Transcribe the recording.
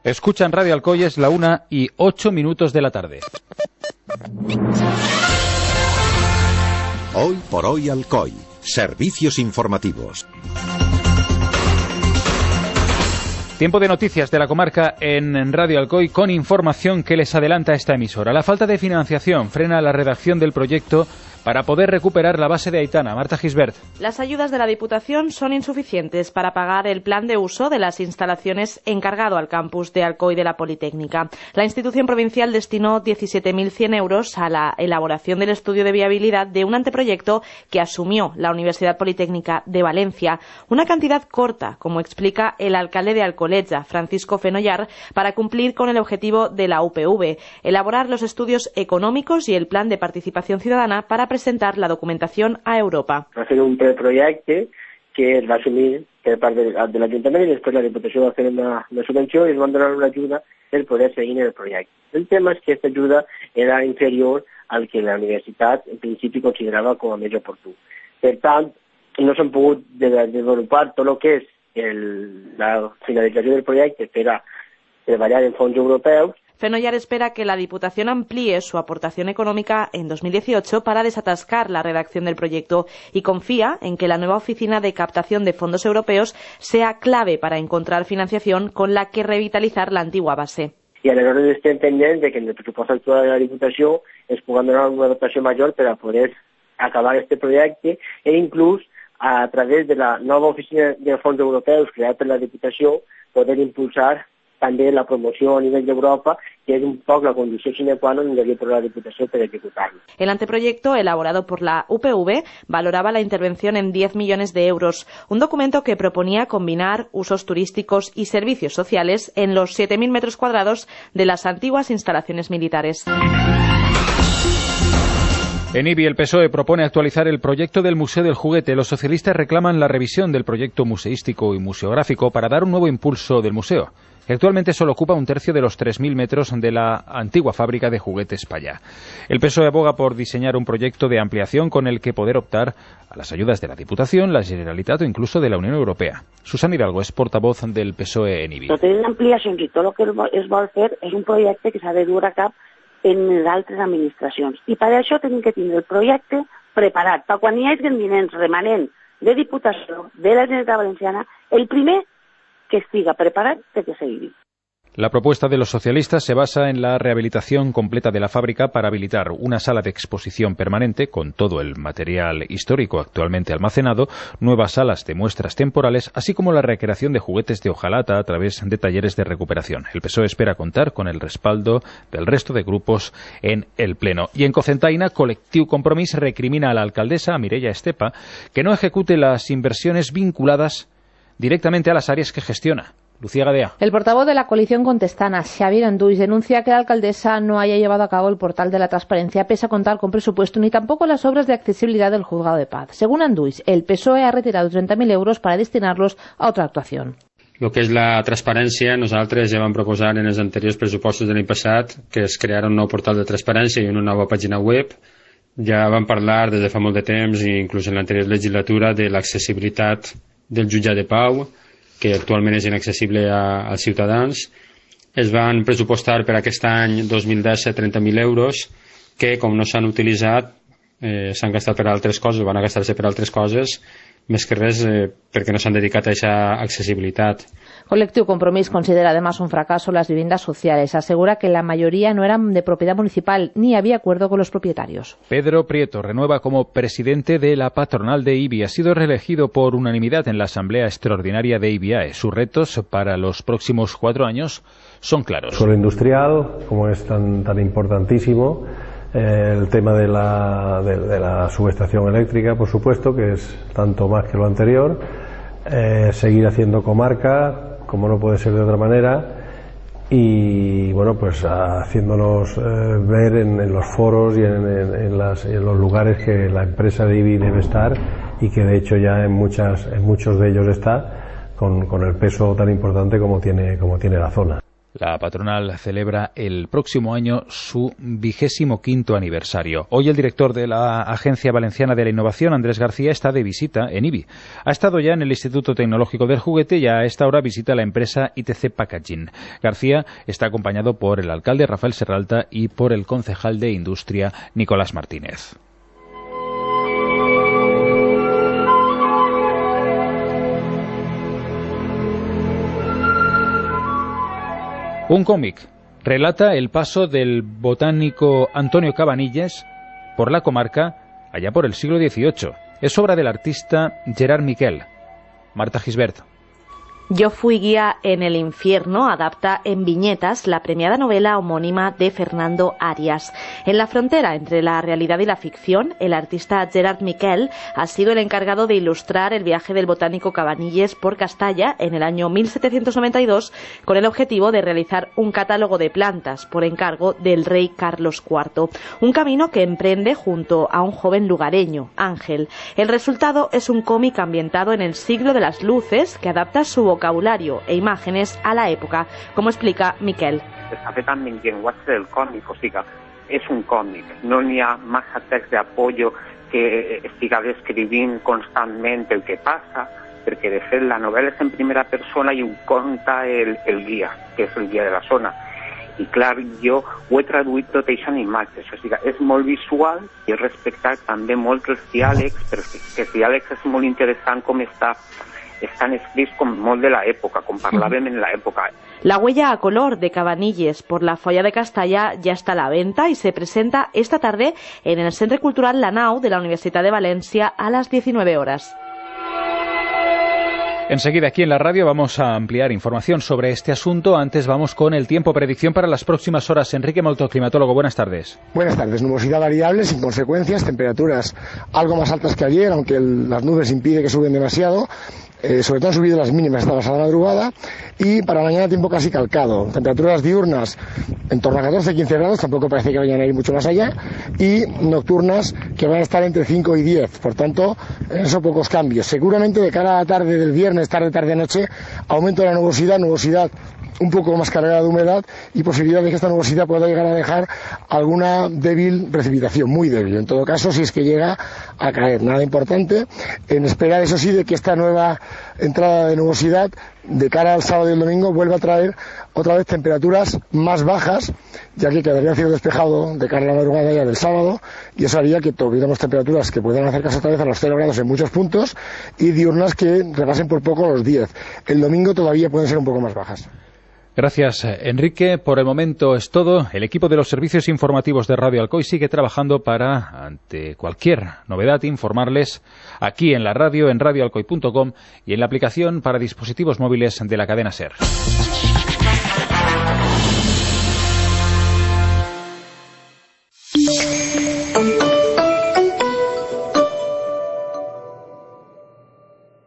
Escuchan Radio Alcoy, es la 1:08 de la tarde. Hoy por hoy Alcoy. Servicios informativos. Tiempo de noticias de la comarca en Radio Alcoy con información que les adelanta esta emisora. La falta de financiación frena la redacción del proyecto para poder recuperar la base de Aitana. Marta Gisbert. Las ayudas de la Diputación son insuficientes para pagar el plan de uso de las instalaciones encargado al campus de Alcoy de la Politécnica. La institución provincial destinó 17.100 euros a la elaboración del estudio de viabilidad de un anteproyecto que asumió la Universidad Politécnica de Valencia. Una cantidad corta, como explica el alcalde de Alcoletja, Francisco Fenollar, para cumplir con el objetivo de la UPV, elaborar los estudios económicos y el plan de participación ciudadana para presentar la documentación a Europa. Va a ser un preprojecte que es va assumir per part de l'Ajuntament i després la Diputació va fer una subvenció i ens van donar una ajuda per poder seguir en el projecte. El tema és que aquesta ajuda era inferior al que la universitat en principi considerava com a més oportú. Per tant, no s'han pogut desenvolupar tot el que és la finalització del projecte per a treballar en fons europeus. Fenollar espera que la Diputación amplíe su aportación económica en 2018 para desatascar la redacción del proyecto y confía en que la nueva oficina de captación de fondos europeos sea clave para encontrar financiación con la que revitalizar la antigua base. I aleshores estem pendents de que en el pressupost actual de la Diputació es pugui donar una dotació major per a poder acabar este projecte e inclús a través de la nova oficina de fons europeus creada per la Diputació poder impulsar també la promoció a nivell d'Europa, que és un poc la condició sine qua non de la Diputació per executar-lo. El anteproyecto, elaborado por la UPV, valoraba la intervención en 10 millones de euros, un documento que proponía combinar usos turísticos y servicios sociales en los 7.000 metros cuadrados de las antiguas instalaciones militares. En Ibi, el PSOE propone actualizar el proyecto del Museo del Juguete. Los socialistas reclaman la revisión del proyecto museístico y museográfico para dar un nuevo impulso del museo, que actualmente solo ocupa un tercio de los 3.000 metros de la antigua fábrica de juguetes Pallá. El PSOE aboga por diseñar un proyecto de ampliación con el que poder optar a las ayudas de la Diputación, la Generalitat o incluso de la Unión Europea. Susana Hidalgo es portavoz del PSOE en Ibi. Totes les ampliacions i tot el que es vol fer és un projecte que s'ha de dur a cap en les altres administracions. I per això tenim que tindre el projecte preparat, per quan hi hagi diners remanent de Diputació, de la Generalitat Valenciana, el primer que estiga preparat té que seguir. La propuesta de los socialistas se basa en la rehabilitación completa de la fábrica para habilitar una sala de exposición permanente con todo el material histórico actualmente almacenado, nuevas salas de muestras temporales, así como la recreación de juguetes de hojalata a través de talleres de recuperación. El PSOE espera contar con el respaldo del resto de grupos en el Pleno. Y en Cocentaina, Colectivo Compromís recrimina a la alcaldesa, a Mireia Estepa, que no ejecute las inversiones vinculadas directamente a las áreas que gestiona. Lucía Gadea. El portavoz de la coalición contestana, Xavier Anduix, denuncia que la alcaldesa no haya llevado a cabo el portal de la transparencia pese a contar con presupuesto ni tampoco las obras de accesibilidad del juzgado de paz. Según Anduix, el PSOE ha retirado 30.000 euros para destinarlos a otra actuación. El que és la transparència, nosaltres ja vam proposar en els anteriors pressupostos de l'any passat que es creara un nou portal de transparència i una nova pàgina web. Ja vam parlar des de fa molt de temps, i inclús en l'anterior legislatura, de l'accessibilitat del jutjat de pau, que actualment és inaccessible als ciutadans. Es van pressupostar per aquest any 2010 30.000 euros que, com no s'han utilitzat, s'han gastat per altres coses, van a gastar-se per altres coses, més que res perquè no s'han dedicat a aquesta accessibilitat. Colectivo Compromís considera además un fracaso las viviendas sociales. Asegura que la mayoría no eran de propiedad municipal ni había acuerdo con los propietarios. Pedro Prieto renueva como presidente de la patronal de IBI. Ha sido reelegido por unanimidad en la Asamblea Extraordinaria de IBIAE. Sus retos para los próximos 4 años son claros. Suelo industrial, como es tan importantísimo, el tema de la subestación eléctrica, por supuesto, que es tanto más que lo anterior, seguir haciendo comarca, como no puede ser de otra manera, y bueno, pues haciéndonos ver en los foros y en los lugares que la empresa de IBI debe estar, y que de hecho ya en muchos de ellos está, con el peso tan importante como tiene la zona. La patronal celebra el próximo año su 25º aniversario. Hoy el director de la Agencia Valenciana de la Innovación, Andrés García, está de visita en IBI. Ha estado ya en el Instituto Tecnológico del Juguete y a esta hora visita la empresa ITC Packaging. García está acompañado por el alcalde Rafael Serralta y por el concejal de Industria Nicolás Martínez. Un cómic relata el paso del botánico Antonio Cabanilles por la comarca allá por el siglo XVIII. Es obra del artista Gerard Miquel. Marta Gisbert. Yo fui guía en el infierno adapta en viñetas la premiada novela homónima de Fernando Arias. En la frontera entre la realidad y la ficción, el artista Gerard Miquel ha sido el encargado de ilustrar el viaje del botánico Cabanilles por Castalla en el año 1792 con el objetivo de realizar un catálogo de plantas por encargo del rey Carlos IV. Un camino que emprende junto a un joven lugareño, Ángel. El resultado es un cómic ambientado en el siglo de las luces que adapta su vocabulario e imágenes a la època, com explica Miquel. Està fet amb el llenguatge del còmic, o sigui, és un còmic, no n'hi ha massa text d'apoyo que estiga descrivint constantment el que passa, perquè de fet la novel·la és en primera persona i ho conta el guia, que és el guia de la zona. I clar, jo ho he traduït tot això en imatges, o sigui, és molt visual i he respectat també molt els diàlegs, perquè els diàlegs és molt interessant com están escritos con molt de la época, com parlàvem en la época. La huella a color de Cabanilles por la Folla de Castalla ya está a la venta y se presenta esta tarde en el Centre Cultural La Nau de la Universitat de Valencia a las 19 horas. Enseguida aquí en la radio vamos a ampliar información sobre este asunto. Antes vamos con el tiempo, predicción para las próximas horas. Enrique Molto, climatólogo, buenas tardes. Buenas tardes. Nubosidad variable sin consecuencias, temperaturas algo más altas que ayer, aunque las nubes impiden que suben demasiado. Sobre todo han subido las mínimas esta pasada madrugada, y para mañana tiempo casi calcado, temperaturas diurnas en torno a 14-15 grados, tampoco parece que vayan a ir mucho más allá, y nocturnas que van a estar entre 5 y 10, por tanto, en eso pocos cambios. Seguramente de cara a la tarde del viernes, tarde-noche, aumento de la nubosidad un poco más cargada de humedad y posibilidad de que esta nubosidad pueda llegar a dejar alguna débil precipitación, muy débil, en todo caso, si es que llega a caer. Nada importante, en esperar, eso sí, de que esta nueva entrada de nubosidad de cara al sábado y el domingo vuelva a traer otra vez temperaturas más bajas, ya que quedaría cielo despejado de cara a la madrugada ya del sábado, y eso haría que tuviéramos temperaturas que puedan acercarse otra vez a los 0 grados en muchos puntos y diurnas que rebasen por poco los 10. El domingo todavía pueden ser un poco más bajas. Gracias, Enrique. Por el momento es todo. El equipo de los servicios informativos de Radio Alcoy sigue trabajando para, ante cualquier novedad, informarles aquí en la radio, en radioalcoy.com y en la aplicación para dispositivos móviles de la cadena SER.